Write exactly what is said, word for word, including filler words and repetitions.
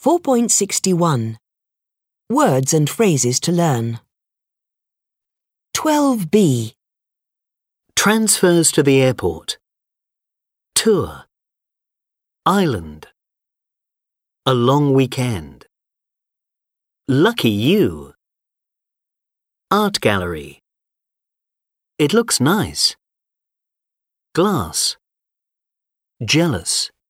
four point six one. Words and phrases to learn. twelve B. Transfers to the airport. Tour. Island. A long weekend. Lucky you. Art gallery. It looks nice. Glass. Jealous.